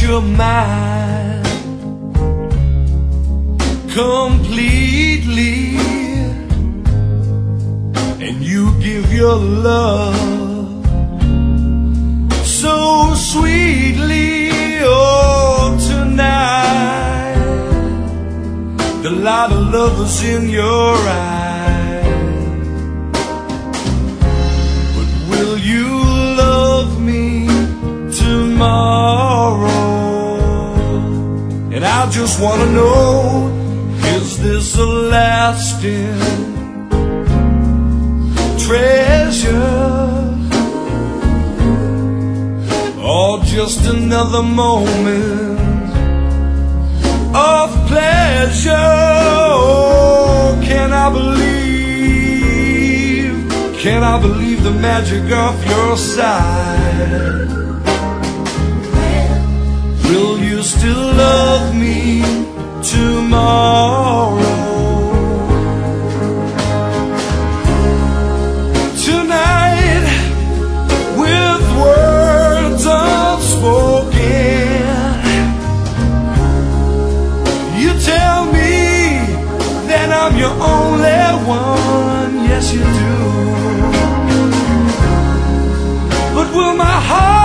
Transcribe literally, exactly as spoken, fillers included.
you're mine completely, and you give your love so sweetly. Oh, tonight the light of love is in your eyes. But will you love me tomorrow? And I just want to know, is this a lasting treasure, or just another moment of pleasure? Oh, can I believe, can I believe the magic of your side? Will you still love me tomorrow? Tonight, with words unspoken, you tell me that I'm your only one. Yes, you do. But will my heart